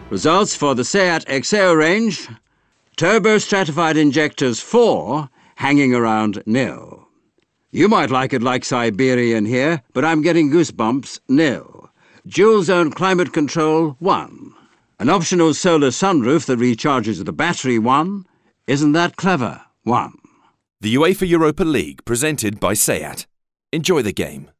Results for the Seat Exeo range. Turbo-stratified injectors 4, hanging around 0. You might like it like Siberian here, but I'm getting goosebumps 0. Dual-zone climate control 1. An optional solar sunroof that recharges with a battery 1. Isn't that clever? 1. The UEFA Europa League, presented by SEAT. Enjoy the game.